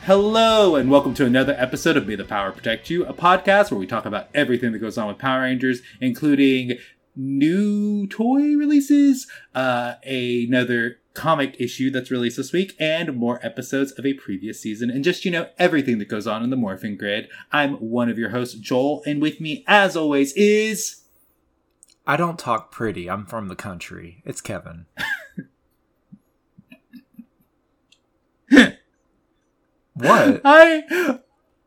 Hello, and welcome to another episode of May the Power Protect You, a podcast where we talk about everything that goes on with Power Rangers, including new toy releases, another comic issue that's released this week, and more episodes of a previous season, and just, everything that goes on in the Morphin Grid. I'm one of your hosts, Joel, and with me, as always, is... I don't talk pretty. I'm from the country. It's Kevin. What? I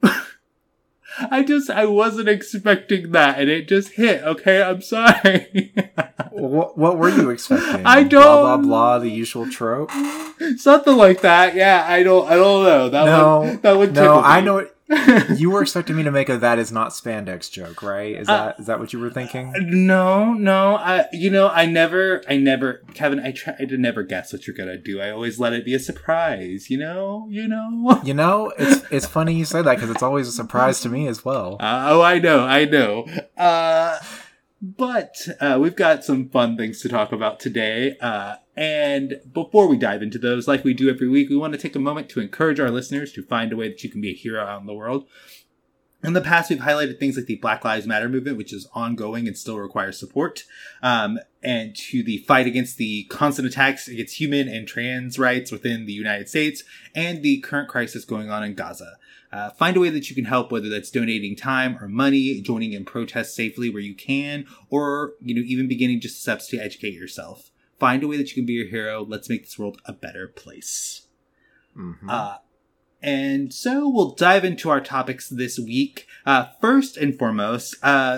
wasn't expecting that, and it just hit, okay? I'm sorry. What were you expecting? I don't... Blah, blah, blah, the usual trope? Something like that, yeah, I don't know. That would No, I know it. You were expecting me to make a "that is not spandex" joke, right? Is that what you were thinking? No. I never, Kevin. I try to never guess what you're gonna do. I always let it be a surprise. You know. It's funny you say that because it's always a surprise to me as well. I know. But we've got some fun things to talk about today. And before we dive into those, like we do every week, we want to take a moment to encourage our listeners to find a way that you can be a hero out in the world. In the past, we've highlighted things like the Black Lives Matter movement, which is ongoing and still requires support, and to the fight against the constant attacks against human and trans rights within the United States, and the current crisis going on in Gaza. Find a way that you can help, whether that's donating time or money, joining in protests safely where you can, or, even beginning just steps to educate yourself. Find a way that you can be your hero. Let's make this world a better place. Mm-hmm. And so we'll dive into our topics this week. First and foremost,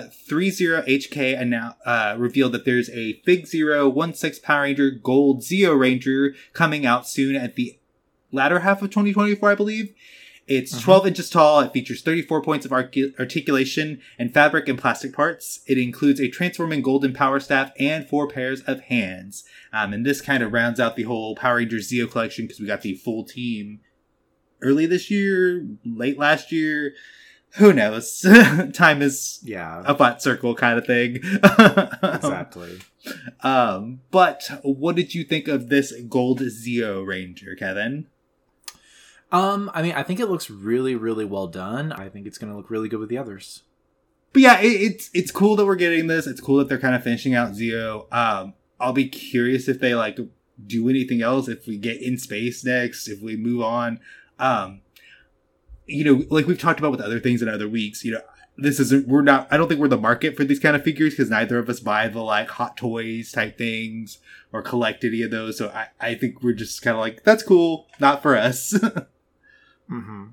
30HK revealed that there's a Fig Zero 1/6 Power Ranger Gold Zeo Ranger coming out soon at the latter half of 2024, I believe. It's 12 inches tall. It features 34 points of articulation and fabric and plastic parts. It includes a transforming golden power staff and 4 pairs of hands. And this kind of rounds out the whole Power Rangers Zeo collection because we got the full team early this year, late last year. Who knows? Time is a flat circle kind of thing. Exactly. But what did you think of this Gold Zeo Ranger, Kevin? I think it looks really, really well done. I think it's going to look really good with the others. But yeah, it's cool that we're getting this. It's cool that they're kind of finishing out Zeo. I'll be curious if they do anything else, if we get in space next, if we move on. Like we've talked about with other things in other weeks, I don't think we're the market for these kind of figures because neither of us buy the Hot Toys type things or collect any of those. So I think we're just kind of that's cool. Not for us. Mm-hmm.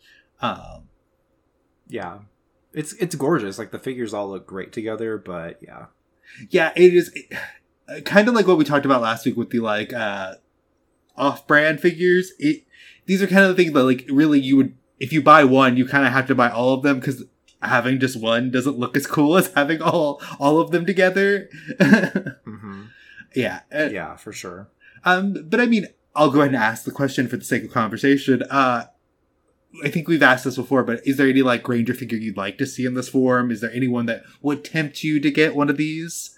Yeah, it's gorgeous. The figures all look great together, but yeah, it is kind of like what we talked about last week with the off-brand figures. These are kind of the things that really you would, if you buy one, you kind of have to buy all of them because having just one doesn't look as cool as having all of them together. Mm-hmm. Yeah, for sure. But I'll go ahead and ask the question for the sake of conversation. I think we've asked this before, but is there any Ranger figure you'd like to see in this form? Is there anyone that would tempt you to get one of these?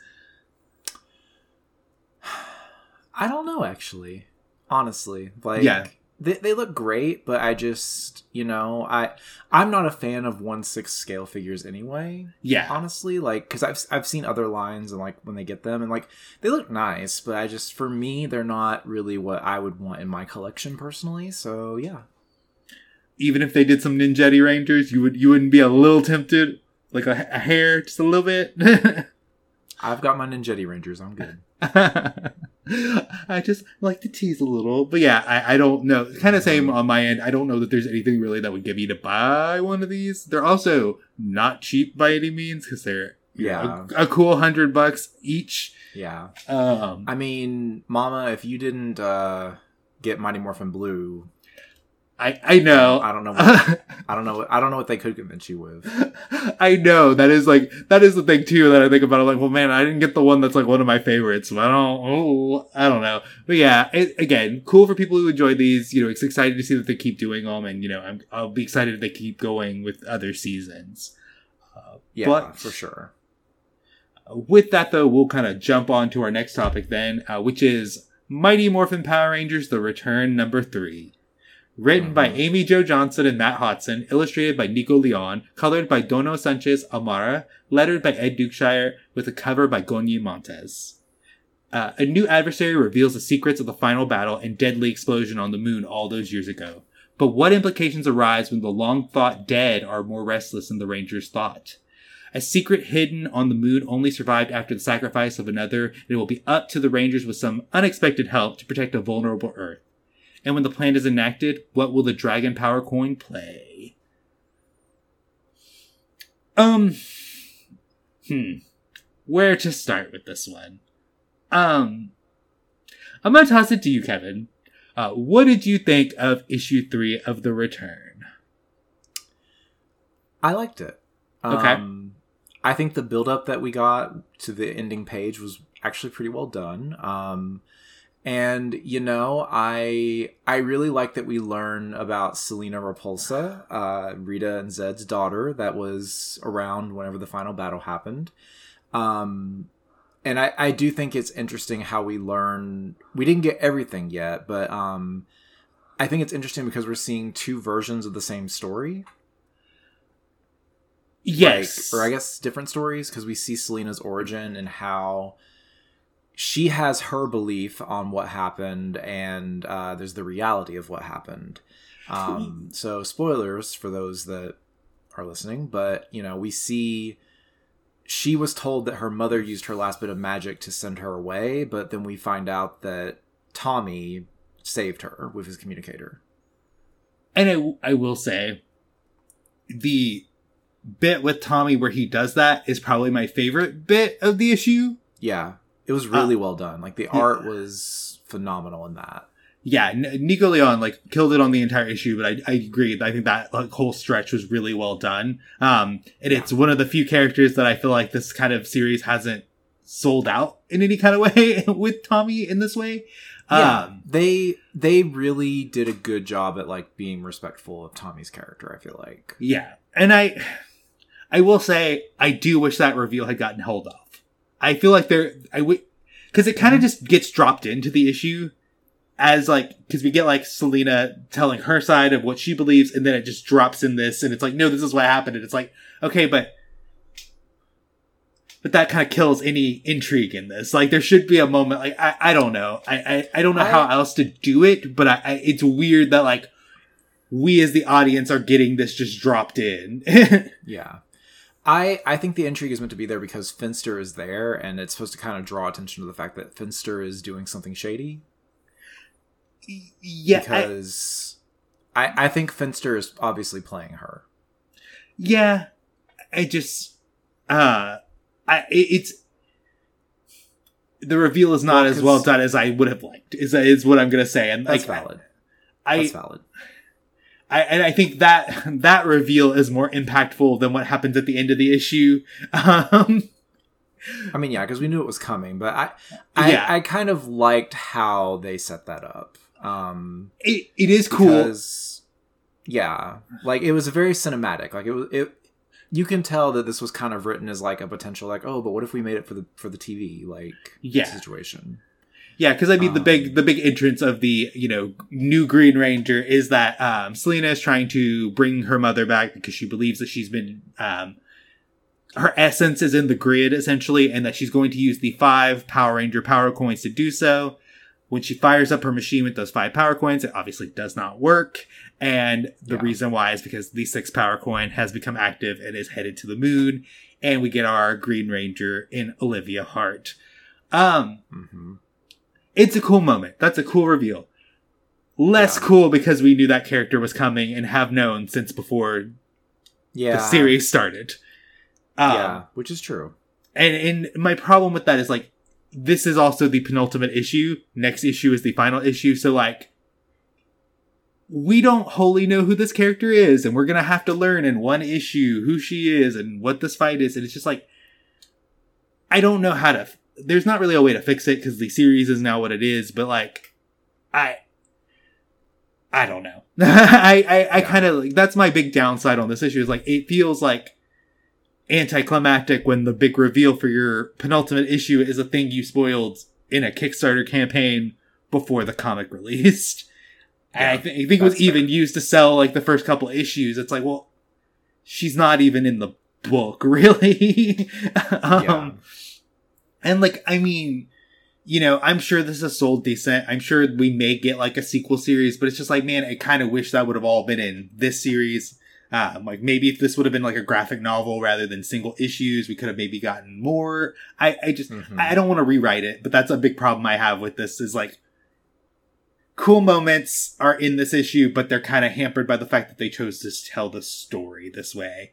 I don't know, actually. Honestly, they look great, but I just, I'm not a fan of 1/6 scale figures anyway. Yeah, honestly, because I've seen other lines and when they get them and they look nice, but for me, they're not really what I would want in my collection personally. So yeah. Even if they did some Ninjetti Rangers, you wouldn't be a little tempted, a hair, just a little bit. I've got my Ninjetti Rangers. I'm good. I just like to tease a little, but yeah, I don't know. Kind of same on my end. I don't know that there's anything really that would get me to buy one of these. They're also not cheap by any means because they're a cool $100 each. Yeah. Mama, if you didn't get Mighty Morphin Blue. I know. I don't know. I don't know what they could convince you with. I know that is the thing too that I think about. I'm well, man, I didn't get the one that's one of my favorites. So I don't know. But yeah, again, cool for people who enjoy these. It's exciting to see that they keep doing them, and I'll be excited if they keep going with other seasons. But for sure. With that though, we'll kind of jump on to our next topic then, which is Mighty Morphin Power Rangers: The Return #3. Written by Amy Jo Johnson and Matt Hodson, illustrated by Nico Leon, colored by Dono Sanchez Amara, lettered by Ed Dukeshire, with a cover by Gonyi Montes. A new adversary reveals the secrets of the final battle and deadly explosion on the moon all those years ago. But what implications arise when the long-thought dead are more restless than the Rangers thought? A secret hidden on the moon only survived after the sacrifice of another, and it will be up to the Rangers with some unexpected help to protect a vulnerable Earth. And when the plan is enacted, what will the Dragon Power Coin play? Where to start with this one? I'm gonna toss it to you, Kevin. What did you think of issue 3 of The Return? I liked it. Okay. I think the build-up that we got to the ending page was actually pretty well done. And, you know, I really like that we learn about Selena Repulsa, Rita and Zed's daughter, that was around whenever the final battle happened. And I do think it's interesting how we learn... We didn't get everything yet, but I think it's interesting because we're seeing two versions of the same story. Yes. Or I guess different stories, because we see Selena's origin and how she has her belief on what happened, and there's the reality of what happened. So spoilers for those that are listening, but, you know, we see she was told that her mother used her last bit of magic to send her away, but then we find out that Tommy saved her with his communicator. And I will say, the bit with Tommy where he does that is probably my favorite bit of the issue. Yeah, it was really well done. Like, the art was phenomenal in that. Yeah, Nico Leon, like, killed it on the entire issue, but I agree. I think that whole stretch was really well done. It's one of the few characters that I feel like this kind of series hasn't sold out in any kind of way with Tommy in this way. They really did a good job at, like, being respectful of Tommy's character, I feel like. Yeah, and I will say, I do wish that reveal had gotten held off. I feel like because it kind of just gets dropped into the issue as, like, because we get, like, Selena telling her side of what she believes, and then it just drops in this, and it's like, no, this is what happened, and it's like, okay, but that kind of kills any intrigue in this. Like, there should be a moment, like, I don't know. I don't know how else to do it, but it's weird that, like, we as the audience are getting this just dropped in. Yeah. I think the intrigue is meant to be there because Finster is there, and it's supposed to kind of draw attention to the fact that Finster is doing something shady. Yeah. Because I think Finster is obviously playing her. Yeah. It's the reveal is not as well done as I would have liked, is what I'm going to say. And that's valid. That's valid. I think that reveal is more impactful than what happens at the end of the issue. I mean, yeah, because we knew it was coming, but I kind of liked how they set that up. It is cool. Because, yeah, like, it was very cinematic. Like, you can tell that this was kind of written as, like, a potential, like, oh, but what if we made it for the TV, like, situation. Yeah, because I mean, the big entrance of the, you know, new Green Ranger is that Selena is trying to bring her mother back because she believes that she's been her essence is in the grid, essentially, and that she's going to use the 5 Power Ranger power coins to do so. When she fires up her machine with those 5 power coins, it obviously does not work. And the reason why is because the 6th power coin has become active and is headed to the moon. And we get our Green Ranger in Olivia Hart. It's a cool moment. That's a cool reveal. Less cool because we knew that character was coming and have known since before the series started. Which is true. And my problem with that is, like, this is also the penultimate issue. Next issue is the final issue. So, like, we don't wholly know who this character is, and we're going to have to learn in one issue who she is and what this fight is. And it's just like, I don't know how to... There's not really a way to fix it because the series is now what it is, but, like, I don't know. I kind of, like, that's my big downside on this issue is, like, it feels like anticlimactic when the big reveal for your penultimate issue is a thing you spoiled in a Kickstarter campaign before the comic released. And I think it was even used to sell like the first couple issues. It's like, well, she's not even in the book, really. And like, I mean, you know, I'm sure this is sold decent. I'm sure we may get like a sequel series, but it's just like, man, I kind of wish that would have all been in this series. Like maybe if this would have been like a graphic novel rather than single issues, we could have maybe gotten more. I just, I don't want to rewrite it, but that's a big problem I have with this is like, cool moments are in this issue, but they're kind of hampered by the fact that they chose to tell the story this way.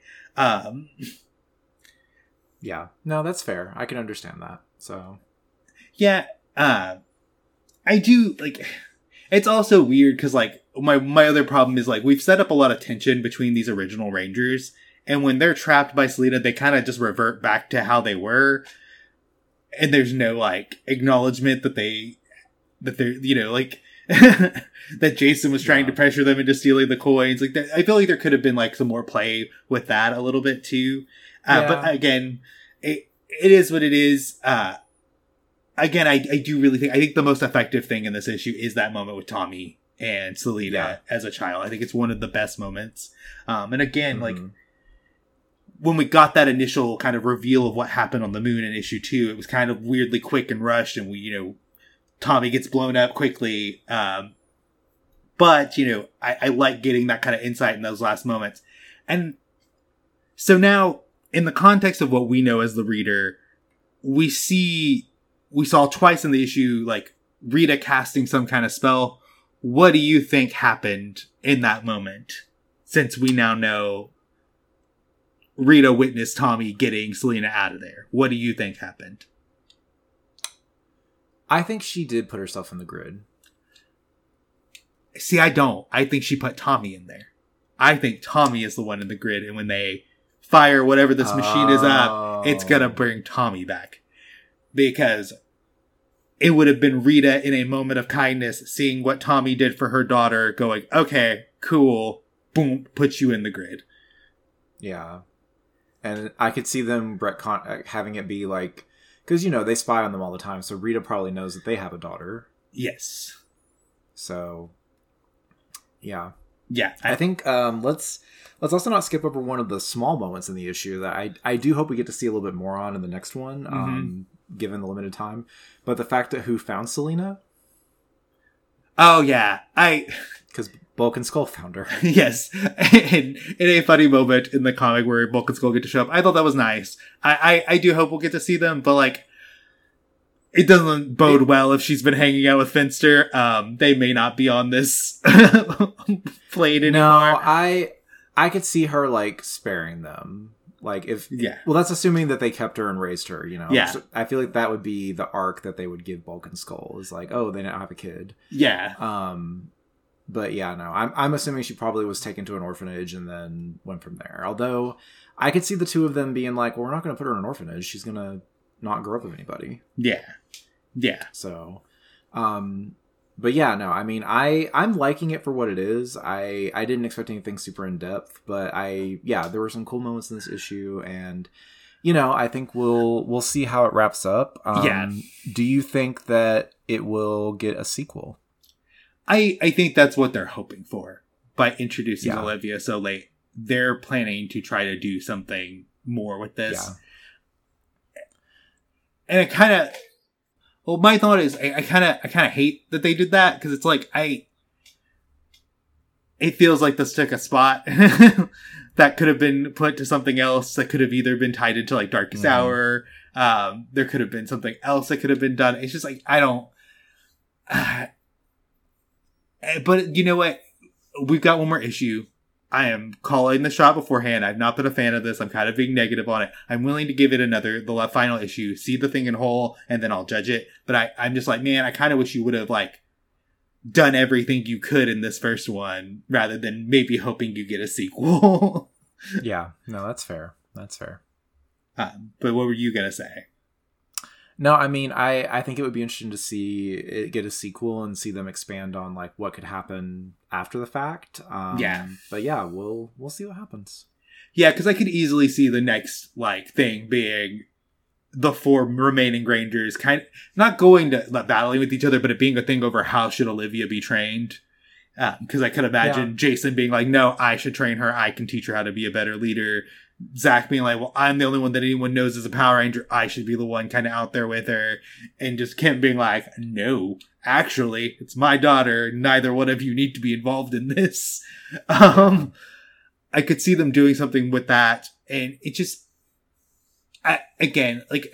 Yeah, no, that's fair. I can understand that. So, yeah, I do like. It's also weird because like my other problem is like we've set up a lot of tension between these original Rangers, and when they're trapped by Selena, they kind of just revert back to how they were, and there's no like acknowledgement that they're you know like. that Jason was trying to pressure them into stealing the coins. Like, I feel like there could have been like some more play with that a little bit too. But again, it is what it is. Again, I do really think, I think the most effective thing in this issue is that moment with Tommy and Selena as a child. I think it's one of the best moments. And again, like when we got that initial kind of reveal of what happened on the moon in issue 2, it was kind of weirdly quick and rushed, and we, you know, Tommy gets blown up quickly. But, you know, I like getting that kind of insight in those last moments. And so now, in the context of what we know as the reader, we saw twice in the issue, like, Rita casting some kind of spell. What do you think happened in that moment? Since we now know Rita witnessed Tommy getting Selena out of there. What do you think happened? I think she did put herself in the grid. See, I don't. I think she put Tommy in there. I think Tommy is the one in the grid, and when they fire whatever this machine is up, it's gonna bring Tommy back. Because it would have been Rita in a moment of kindness, seeing what Tommy did for her daughter, going, okay, cool, boom, put you in the grid. Yeah. And I could see them having it be like, because, you know, they spy on them all the time, so Rita probably knows that they have a daughter. Yes. So, yeah. Yeah. I think let's also not skip over one of the small moments in the issue that I do hope we get to see a little bit more on in the next one, given the limited time. But the fact that who found Selena? Oh, yeah. Because Bulk and Skull found her. Yes. In a funny moment in the comic where Bulk and Skull get to show up, I thought that was nice. I do hope we'll get to see them, but like, it doesn't bode well if she's been hanging out with Finster. They may not be on this plate anymore. No, I could see her like sparing them. Like well, that's assuming that they kept her and raised her, you know? Yeah. So I feel like that would be the arc that they would give Bulk and Skull is like, oh, they didn't have a kid. Yeah. But yeah, no, I'm assuming she probably was taken to an orphanage and then went from there. Although I could see the two of them being like, well, we're not going to put her in an orphanage. She's going to not grow up with anybody. Yeah. Yeah. So, but yeah, no, I mean, I'm liking it for what it is. I didn't expect anything super in depth, but there were some cool moments in this issue, and you know, I think we'll see how it wraps up. Do you think that it will get a sequel? I think that's what they're hoping for by introducing Olivia so late. They're planning to try to do something more with this. Yeah. And it kind of, well, my thought is I kind of hate that they did that, because it's like it feels like this took a spot that could have been put to something else that could have either been tied into like Darkest Hour. There could have been something else that could have been done. It's just like, I don't. But you know what? We've got one more issue. I am calling the shot beforehand. I've not been a fan of this. I'm kind of being negative on it. I'm willing to give it the final issue, see the thing in whole, and then I'll judge it. But I'm just like, man, I kind of wish you would have like done everything you could in this first one, rather than maybe hoping you get a sequel. Yeah, no, that's fair. That's fair. But what were you gonna say? No, I mean, I think it would be interesting to see it get a sequel and see them expand on like what could happen after the fact. But yeah, we'll see what happens. Yeah, because I could easily see the next like thing being the 4 remaining Rangers kind of not going to battling with each other, but it being a thing over how should Olivia be trained. Because I could imagine Jason being like, no, I should train her. I can teach her how to be a better leader. Zach being like, well, I'm the only one that anyone knows as a Power Ranger. I should be the one kind of out there with her. And just Kent being like, no, actually, it's my daughter. Neither one of you need to be involved in this. I could see them doing something with that. And it just, again, like,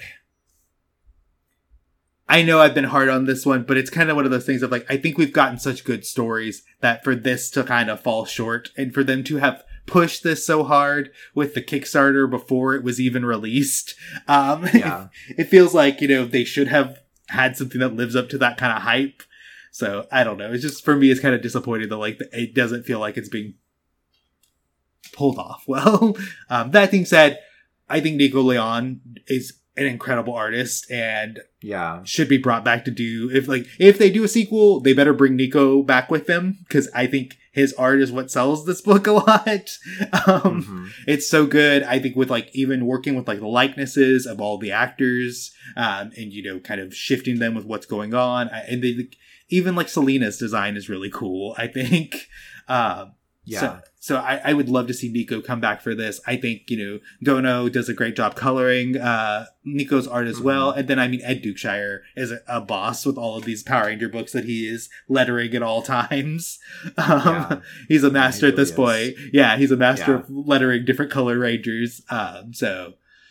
I know I've been hard on this one, but it's kind of one of those things of like, I think we've gotten such good stories that for this to kind of fall short and for them to have pushed this so hard with the Kickstarter before it was even released. It feels like, they should have had something that lives up to that kind of hype. So I don't know. It's just, for me, it's kind of disappointing that like it doesn't feel like it's being pulled off well. That being said, I think Nico Leon is an incredible artist and should be brought back to do, if they do a sequel, they better bring Nico back with them, because I think his art is what sells this book a lot. It's so good. I think with like even working with like the likenesses of all the actors, and kind of shifting them with what's going on, and even like Selena's design is really cool, I think. So I would love to see Nico come back for this. I think, Dono does a great job coloring Nico's art as well. And then, Ed Dukeshire is a boss with all of these Power Ranger books that he is lettering at all times. He's a master at this point. Yeah, he's a master of lettering different color Rangers. But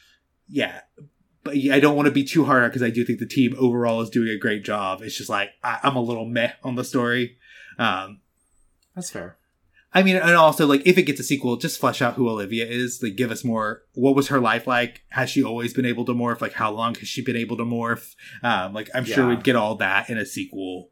I don't want to be too hard on, because I do think the team overall is doing a great job. It's just like, I'm a little meh on the story. That's fair. And also, like, if it gets a sequel, just flesh out who Olivia is. Like, give us more. What was her life like? Has she always been able to morph? Like, how long has she been able to morph? I'm sure we'd get all that in a sequel.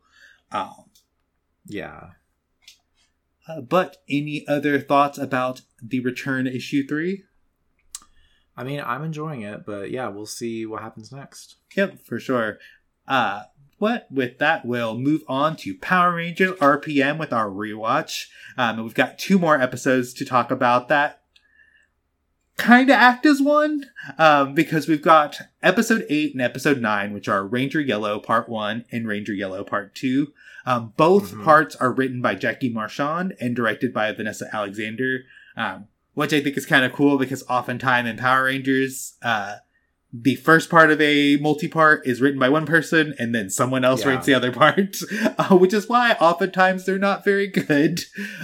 But any other thoughts about The Return issue 3? I'm enjoying it, but we'll see what happens next. Yep, for sure. With that, we'll move on to Power Rangers RPM with our rewatch. And we've got 2 more episodes to talk about that kind of act as one, because we've got episode 8 and episode 9, which are Ranger Yellow Part 1 and Ranger Yellow Part 2. Both parts are written by Jackie Marchand and directed by Vanessa Alexander, which I think is kind of cool, because oftentimes in Power Rangers, the first part of a multi-part is written by one person, and then someone else writes the other part, which is why oftentimes they're not very good.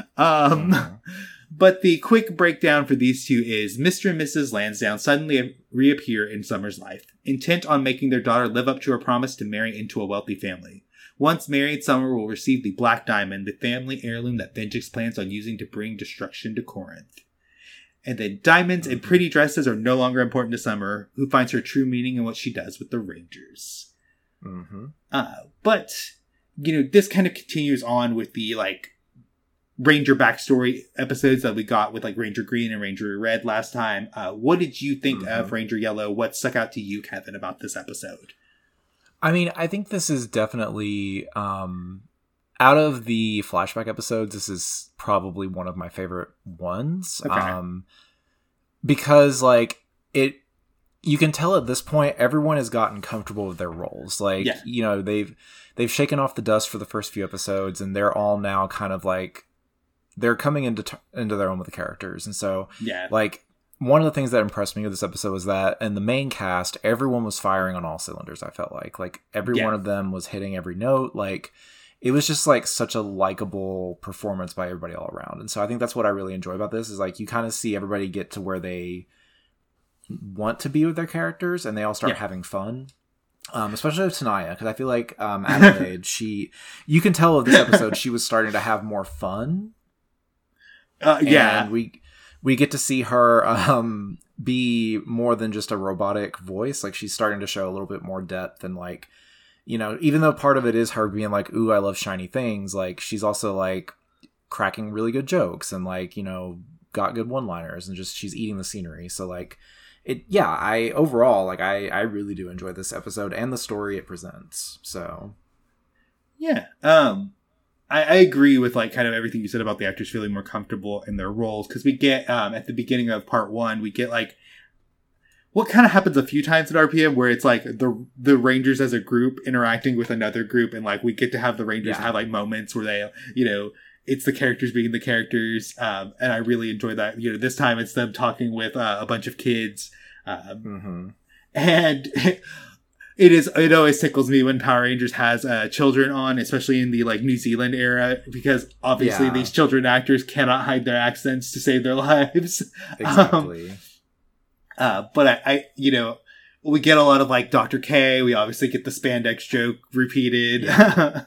But the quick breakdown for these two is Mr. and Mrs. Lansdowne suddenly reappear in Summer's life, intent on making their daughter live up to her promise to marry into a wealthy family. Once married, Summer will receive the Black Diamond, the family heirloom that Venjix plans on using to bring destruction to Corinth. And then diamonds and pretty dresses are no longer important to Summer, who finds her true meaning in what she does with the Rangers. But, this kind of continues on with the, Ranger backstory episodes that we got with, Ranger Green and Ranger Red last time. What did you think of Ranger Yellow? What stuck out to you, Kevin, about this episode? I think this is definitely... out of the flashback episodes, this is probably one of my favorite ones. Okay. Because you can tell at this point, everyone has gotten comfortable with their roles. They've shaken off the dust for the first few episodes, and they're all now kind of they're coming into their own with the characters. And so, one of the things that impressed me with this episode was that in the main cast, everyone was firing on all cylinders. I felt like every one of them was hitting every note. It was just such a likable performance by everybody all around. And so I think that's what I really enjoy about this is you kind of see everybody get to where they want to be with their characters, and they all start having fun. Especially with Tanaya, because I feel like Adelaide, you can tell of this episode, she was starting to have more fun. And we get to see her be more than just a robotic voice. She's starting to show a little bit more depth and even though part of it is her being ooh, I love shiny things, she's also cracking really good jokes and got good one-liners, and just she's eating the scenery. So I overall I really do enjoy this episode and the story it presents. So I agree with kind of everything you said about the actors feeling more comfortable in their roles, because we get at the beginning of part 1 we get what kind of happens a few times in RPM where it's the Rangers as a group interacting with another group, and we get to have the Rangers have moments where they it's the characters being the characters. And I really enjoy that. This time it's them talking with a bunch of kids. And it always tickles me when Power Rangers has children on, especially in the like New Zealand era, because obviously these children actors cannot hide their accents to save their lives. Exactly. But I we get a lot of like Dr. K. We obviously get the spandex joke repeated. Yeah.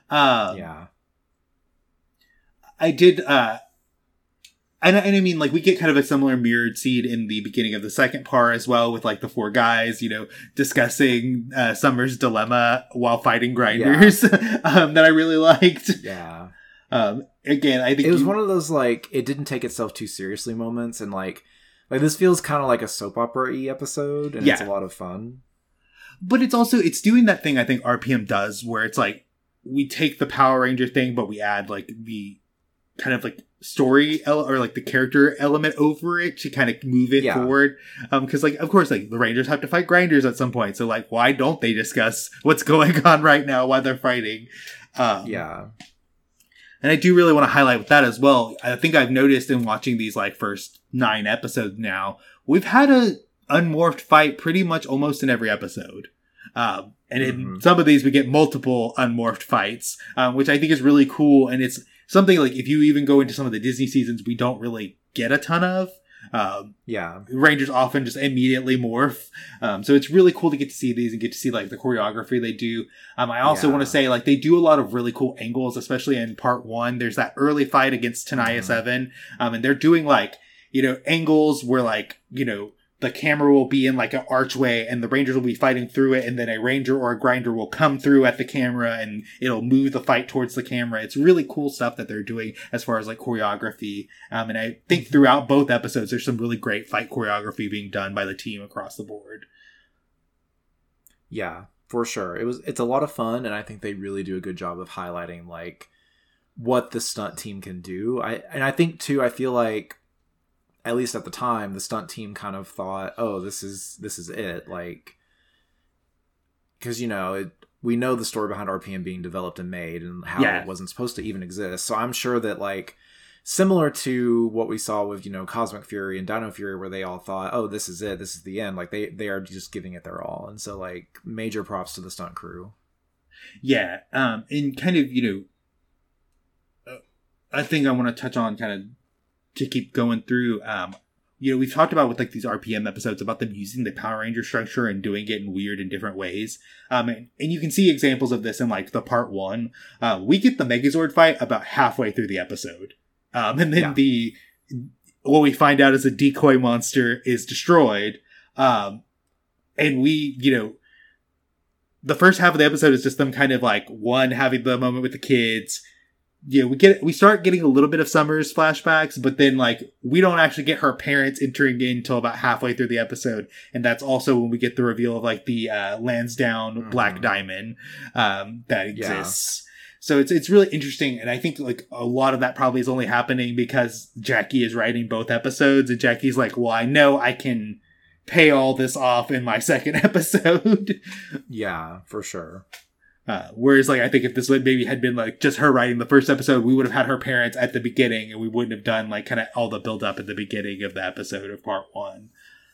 I did, and I mean, like, we get kind of a similar mirrored scene in the beginning of the second part as well, with like the four guys, discussing Summer's dilemma while fighting grinders, that I really liked. Yeah. Again, I think it was one of those like it didn't take itself too seriously moments, and like this feels kind of like a soap opera-y episode, and it's a lot of fun. But it's doing that thing I think RPM does, where it's like we take the Power Ranger thing, but we add like the kind of like story or like the character element over it to kind of move it forward. Because like, of course, like the Rangers have to fight grinders at some point. So like, why don't they discuss what's going on right now while they're fighting? And I do really want to highlight with that as well. I think I've noticed in watching these like first 9 episodes now, we've had a unmorphed fight pretty much almost in every episode. And in some of these we get multiple unmorphed fights, which I think is really cool. And it's something like if you even go into some of the Disney seasons, we don't really get a ton of. Rangers often just immediately morph. So it's really cool to get to see these and get to see like the choreography they do. I also want to say like they do a lot of really cool angles, especially in part 1. There's that early fight against Tenaya 7. And they're doing like, angles where like, the camera will be in like an archway and the Rangers will be fighting through it, and then a Ranger or a Grinder will come through at the camera and it'll move the fight towards the camera. It's really cool stuff that they're doing as far as like choreography. And I think throughout both episodes, there's some really great fight choreography being done by the team across the board. Yeah, for sure. It's a lot of fun, and I think they really do a good job of highlighting like what the stunt team can do. I think too, I feel like at least at the time, the stunt team kind of thought, "Oh, this is it." Like, because we know the story behind RPM being developed and made, and how it wasn't supposed to even exist. So I'm sure that like similar to what we saw with Cosmic Fury and Dino Fury, where they all thought, "Oh, this is it. This is the end." Like they are just giving it their all, and so like major props to the stunt crew. Yeah, and kind of I think I want to touch on kind of. To keep going through, we've talked about with like these RPM episodes about them using the Power Ranger structure and doing it in weird and different ways. And you can see examples of this in like the part 1. We get the Megazord fight about halfway through the episode. And then what we find out is a decoy monster is destroyed. And we, the first half of the episode is just them kind of like having the moment with the kids. We start getting a little bit of Summer's flashbacks, but then like we don't actually get her parents entering in until about halfway through the episode, and that's also when we get the reveal of like the Lansdowne Black Diamond that exists. So it's really interesting, and I think like a lot of that probably is only happening because Jackie is writing both episodes, and Jackie's like, "Well, I know I can pay all this off in my second episode." Yeah, for sure. Whereas like I think if this maybe had been like just her writing the first episode, we would have had her parents at the beginning, and we wouldn't have done like kind of all the build up at the beginning of the episode of part 1.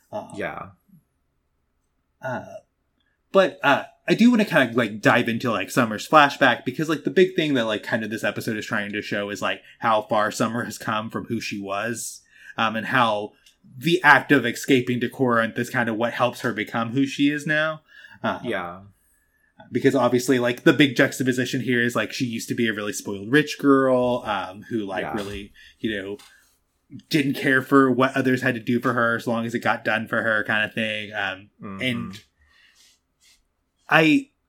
But I do want to kind of like dive into like Summer's flashback, because like the big thing that like kind of this episode is trying to show is like how far Summer has come from who she was, and how the act of escaping to Corinth is kind of what helps her become who she is now. Because obviously, like, the big juxtaposition here is, like, she used to be a really spoiled rich girl, who, like, really, didn't care for what others had to do for her as long as it got done for her kind of thing. And I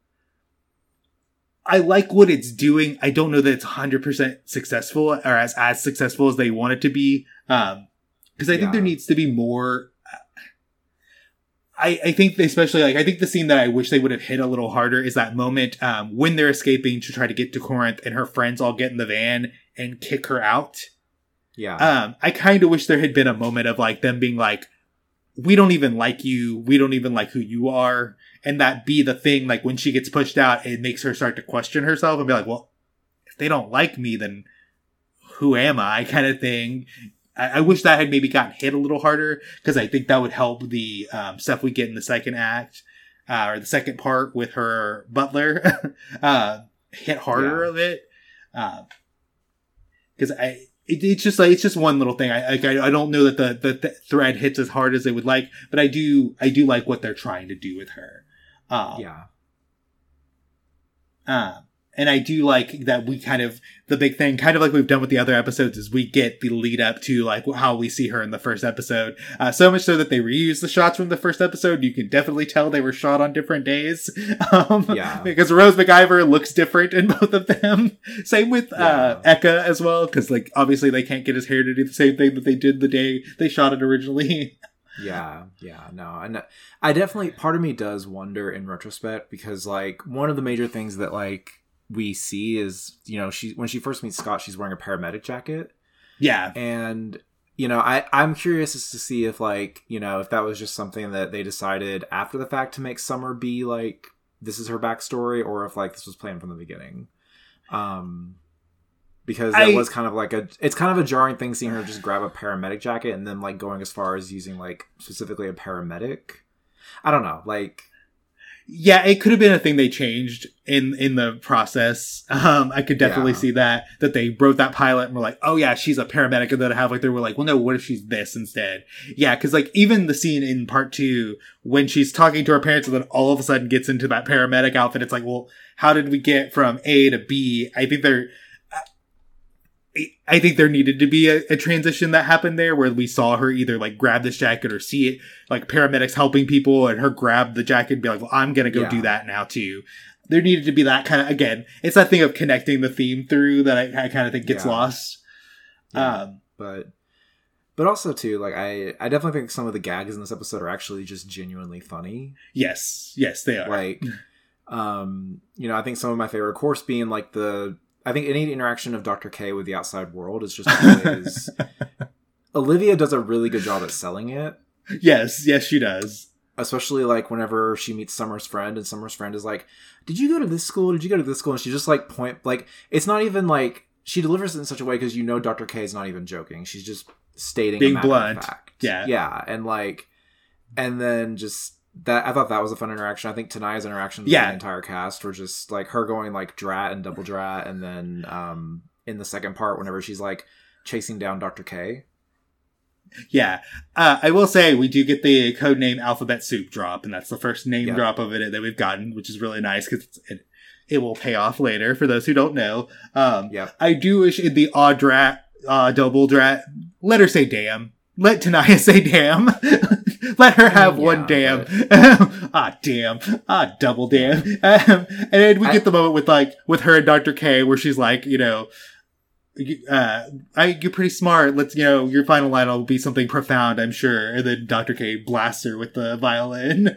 like what it's doing. I don't know that it's 100% successful or as successful as they want it to be. Because I think there needs to be more... I think especially like I think the scene that I wish they would have hit a little harder is that moment when they're escaping to try to get to Corinth, and her friends all get in the van and kick her out. I kind of wish there had been a moment of like them being like, "We don't even like you. We don't even like who you are," and that be the thing. Like when she gets pushed out, it makes her start to question herself and be like, "Well, if they don't like me, then who am I kind of thing. I wish that had maybe gotten hit a little harder, because I think that would help the stuff we get in the second act, or the second part with her butler, hit harder of it. Because it's just one little thing. I don't know that the thread hits as hard as they would like, but I do like what they're trying to do with her. And I do like that we kind of, the big thing, kind of like we've done with the other episodes, is we get the lead up to like how we see her in the first episode. So much so that they reuse the shots from the first episode. You can definitely tell they were shot on different days. Because Rose McIver looks different in both of them. Same with Eka as well, because like obviously they can't get his hair to do the same thing that they did the day they shot it originally. No, and I definitely, part of me does wonder in retrospect, because like one of the major things that like we see is, you know, when she first meets Scott, she's wearing a paramedic jacket. Yeah. And, you know, I'm curious as to see if like, you know, if that was just something that they decided after the fact to make Summer be like, this is her backstory, or if like this was planned from the beginning. Because that was kind of like it's kind of a jarring thing seeing her just grab a paramedic jacket and then like going as far as using like specifically a paramedic. I don't know, like. Yeah, it could have been a thing they changed in the process. I could definitely see that they wrote that pilot and were like, oh yeah, she's a paramedic, and then they were like, well no, what if she's this instead? Yeah, because like even the scene in part 2 when she's talking to her parents and then all of a sudden gets into that paramedic outfit, it's like, well, how did we get from A to B? I think there needed to be a transition that happened there where we saw her either like grab this jacket or see it like paramedics helping people and her grab the jacket and be like, well, I'm going to go do that now too. There needed to be that kind of, again, it's that thing of connecting the theme through that I kind of think gets lost. But also too, like I definitely think some of the gags in this episode are actually just genuinely funny. Yes, they are. Like, you know, I think some of my favorite, of course, being like I think any interaction of Dr. K with the outside world is just because Olivia does a really good job at selling it. Yes, she does. Especially like whenever she meets Summer's friend, and Summer's friend is like, did you go to this school? Did you go to this school? And she just like it's not even like, she delivers it in such a way because you know Dr. K is not even joking. She's just stating being a matter blunt. of fact. Yeah. And then just that, I thought that was a fun interaction. I think Tanaya's interactions with the entire cast were just like her going like drat and double drat, and then in the second part whenever she's like chasing down Dr. K. Yeah. I will say we do get the codename Alphabet Soup drop, and that's the first name drop of it that we've gotten, which is really nice because it will pay off later for those who don't know. I do wish in the odd drat, double drat, let her say damn. Let Tanaya say damn. Let her have one damn. Damn. Double damn. And then we get the moment with her and Dr. K where she's like, you know, you're pretty smart. Let's, you know, your final line will be something profound, I'm sure. And then Dr. K blasts her with the violin.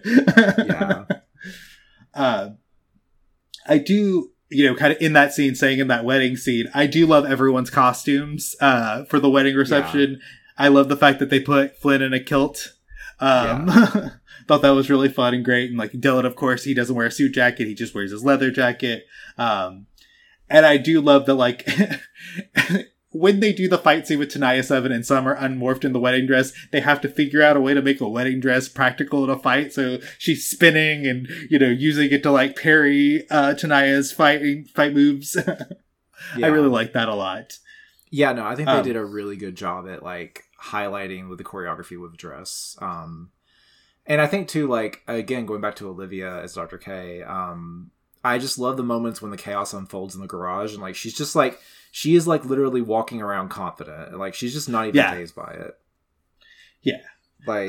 I do, you know, kind of in that scene, saying in that wedding scene, I do love everyone's costumes for the wedding reception. I love the fact that they put Flynn in a kilt. Thought that was really fun and great. And like Dylan, of course, he doesn't wear a suit jacket. He just wears his leather jacket. And I do love that, like, when they do the fight scene with Tanaya 7 and Summer unmorphed in the wedding dress, they have to figure out a way to make a wedding dress practical in a fight. So she's spinning and, you know, using it to like parry Tanaya's fight moves. I really like that a lot. Yeah, no, I think they did a really good job at like highlighting with the choreography with dress. And I think too, like, again, going back to Olivia as Dr. K, I just love the moments when the chaos unfolds in the garage, and like she is like literally walking around confident, like she's just not even fazed by it. Yeah, like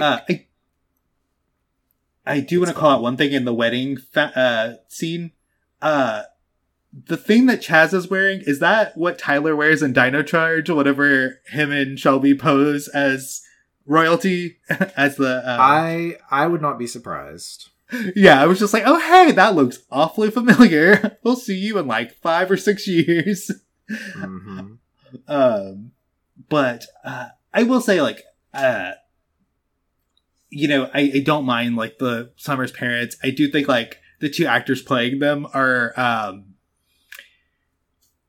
I do want to call out one thing in the wedding scene. The thing that Chaz is wearing, is that what Tyler wears in Dino Charge whenever him and Shelby pose as royalty? As the I would not be surprised. Yeah, I was just like, oh hey, that looks awfully familiar. We'll see you in like 5 or 6 years. Mm-hmm. But I will say, like, you know, I don't mind like the Summer's parents. I do think like the two actors playing them are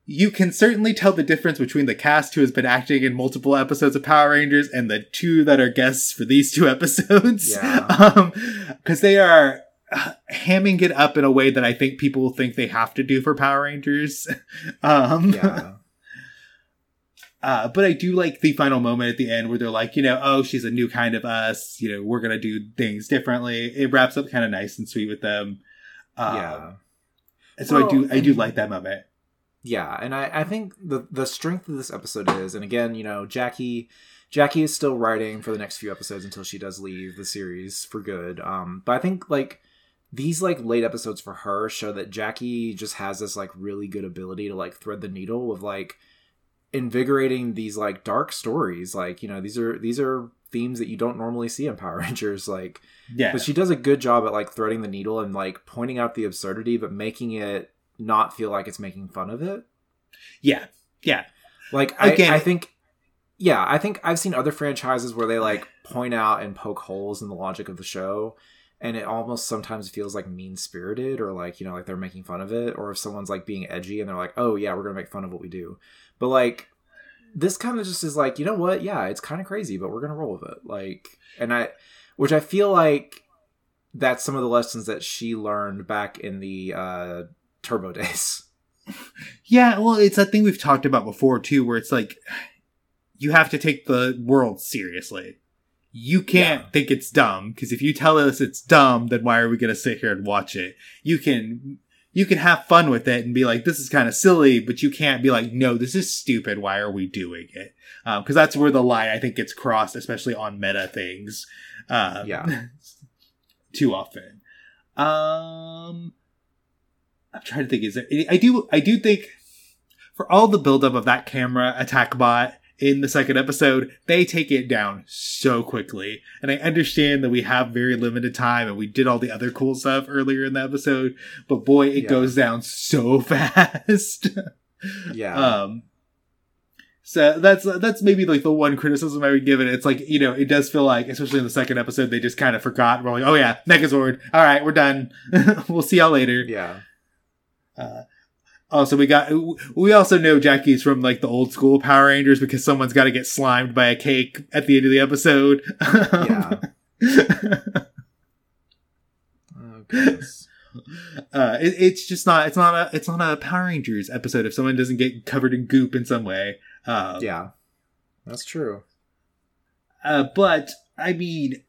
you can certainly tell the difference between the cast who has been acting in multiple episodes of Power Rangers and the two that are guests for these 2 episodes. Yeah. Because they are hamming it up in a way that I think people think they have to do for Power Rangers. Yeah. But I do like the final moment at the end where they're like, oh, she's a new kind of us. We're going to do things differently. It wraps up kind of nice and sweet with them. Yeah. And so I do like that moment. Yeah. And I think the strength of this episode is, and again, Jackie is still writing for the next few episodes until she does leave the series for good. But I think like these like late episodes for her show that Jackie just has this like really good ability to like thread the needle of like invigorating these like dark stories. Like, these are themes that you don't normally see in Power Rangers. Like, yeah, but she does a good job at like threading the needle and like pointing out the absurdity, but making it not feel like it's making fun of it. Yeah. Yeah. Like, I think I've seen other franchises where they like point out and poke holes in the logic of the show, and it almost sometimes feels like mean-spirited or like, like they're making fun of it, or if someone's like being edgy and they're like, oh yeah, we're gonna make fun of what we do. But like this kind of just is like, you know what? Yeah, it's kind of crazy, but we're gonna roll with it. Like, which I feel like that's some of the lessons that she learned back in the Turbo days. Yeah, well, it's that thing we've talked about before too, where it's like you have to take the world seriously. You can't think it's dumb, because if you tell us it's dumb, then why are we going to sit here and watch it? You can have fun with it and be like, this is kind of silly, but you can't be like, no, this is stupid. Why are we doing it? Because that's where the line, I think, gets crossed, especially on meta things. Too often. I'm trying to think, is there... I do think for all the buildup of that camera attack bot in the second episode, they take it down so quickly. And I understand that we have very limited time and we did all the other cool stuff earlier in the episode, but boy, it goes down so fast. Yeah. So that's maybe like the one criticism I would give it. It's like, it does feel like, especially in the second episode, they just kind of forgot. We're like, oh yeah, Megazord. All right, we're done. We'll see y'all later. Yeah. Also, we also know Jackie's from like the old school Power Rangers because someone's got to get slimed by a cake at the end of the episode. Yeah. Oh goodness. It's not a Power Rangers episode if someone doesn't get covered in goop in some way. Yeah, that's true. But I mean,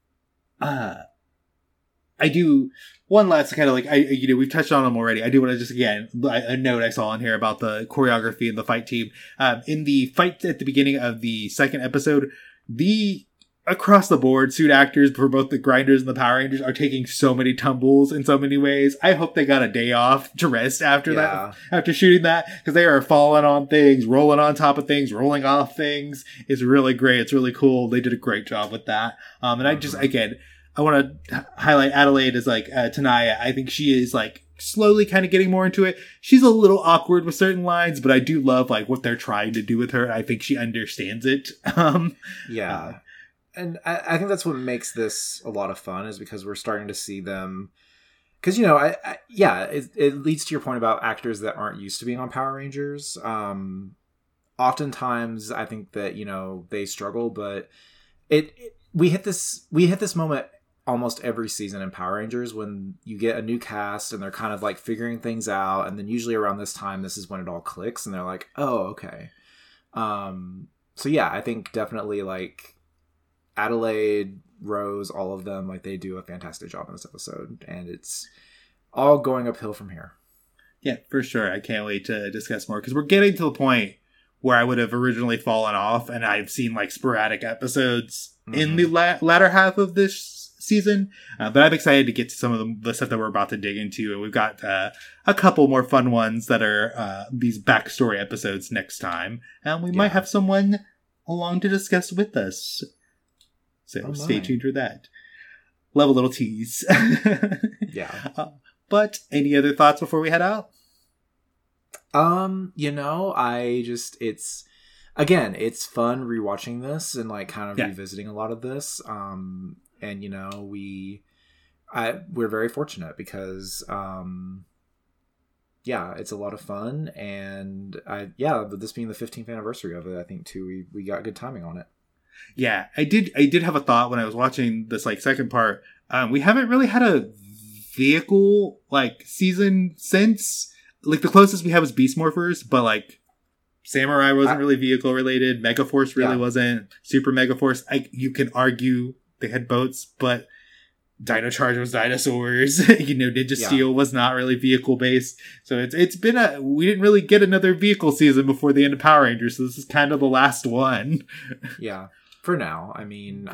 I do one last kind of like we've touched on them already. I do want to just again a note I saw in here about the choreography and the fight team. In the fight at the beginning of the second episode, the across the board suit actors for both the Grinders and the Power Rangers are taking so many tumbles in so many ways. I hope they got a day off to rest after that, after shooting that, because they are falling on things, rolling on top of things, rolling off things. It's really great. It's really cool. They did a great job with that. And I just, again, I want to highlight Adelaide as like Tanaya. I think she is like slowly kind of getting more into it. She's a little awkward with certain lines, but I do love like what they're trying to do with her. I think she understands it. And I think that's what makes this a lot of fun, is because we're starting to see them. Because, it leads to your point about actors that aren't used to being on Power Rangers. Oftentimes, I think that, they struggle, but we hit this moment almost every season in Power Rangers when you get a new cast and they're kind of like figuring things out. And then usually around this time, this is when it all clicks and they're like, oh, okay. So yeah, I think definitely like Adelaide, Rose, all of them, like they do a fantastic job in this episode, and it's all going uphill from here. Yeah, for sure. I can't wait to discuss more because we're getting to the point where I would have originally fallen off, and I've seen like sporadic episodes in the latter half of this season. But I'm excited to get to some of the stuff that we're about to dig into, and we've got a couple more fun ones that are these backstory episodes next time, and we might have someone along to discuss with us. So stay tuned for that. Love a little tease. But any other thoughts before we head out? It's fun rewatching this and like kind of revisiting a lot of this. And we're very fortunate because yeah, it's a lot of fun. And but this being the 15th anniversary of it, I think too, we got good timing on it. Yeah, I did have a thought when I was watching this like second part. We haven't really had a vehicle like season since, like the closest we had was Beast Morphers, but like Samurai wasn't really vehicle related. Megaforce really wasn't. Super Megaforce, you can argue they had boats, but Dino Charge was dinosaurs. Ninja Steel was not really vehicle based. So it's been we didn't really get another vehicle season before the end of Power Rangers, so this is kind of the last one. Yeah. For now. I mean,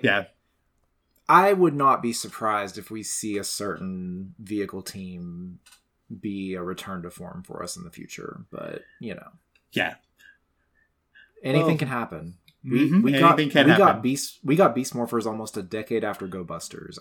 I would not be surprised if we see a certain vehicle team be a return to form for us in the future. But, Yeah. Anything can happen. We got Beast Morphers almost a decade after Go Busters.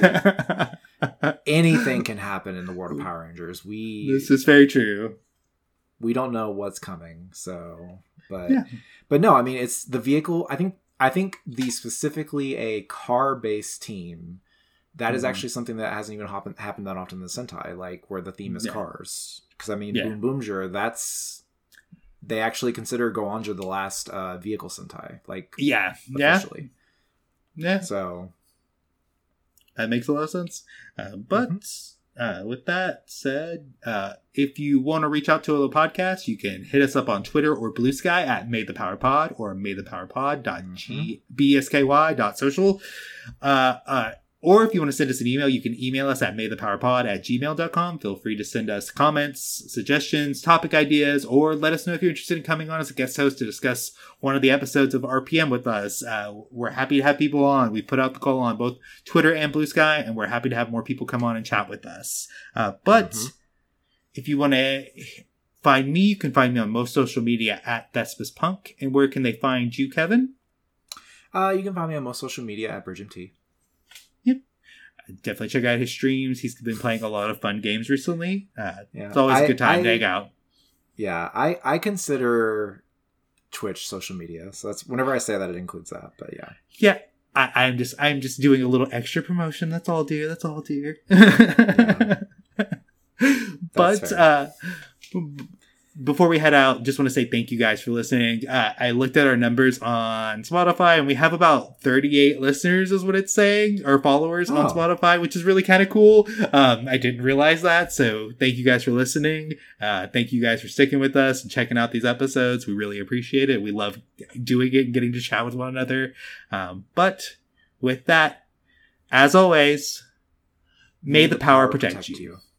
Anything can happen in the world of Power Rangers. This is very true. We don't know what's coming, so but no, I mean it's the vehicle. I think specifically a car-based team, that is actually something that hasn't even happened that often in the Sentai, like where the theme is cars. Because I mean, Boom Boomjer, they actually consider Goanja the last vehicle Sentai, like officially. Yeah. So that makes a lot of sense. With that said, if you want to reach out to the podcast, you can hit us up on Twitter or Blue Sky at MayThePowerPod or MayThePowerPod.bsky.social. Or if you want to send us an email, you can email us at maythepowerpod@gmail.com. Feel free to send us comments, suggestions, topic ideas, or let us know if you're interested in coming on as a guest host to discuss one of the episodes of RPM with us. We're happy to have people on. We put out the call on both Twitter and Blue Sky, and we're happy to have more people come on and chat with us. If you want to find me, you can find me on most social media at ThespisPunk. And where can they find you, Kevin? You can find me on most social media at BridgeMT. Definitely check out his streams. He's been playing a lot of fun games recently. It's always a good time to hang out. Yeah, I consider Twitch social media, so that's whenever I say that, it includes that. But yeah. I'm just doing a little extra promotion. That's all, dear. That's all, dear. But before we head out, just want to say thank you guys for listening. I looked at our numbers on Spotify, and we have about 38 listeners is what it's saying, or followers on Spotify, which is really kind of cool. I didn't realize that, so thank you guys for listening. Thank you guys for sticking with us and checking out these episodes. We really appreciate it. We love doing it and getting to chat with one another. But with that, as always, may the power protect you.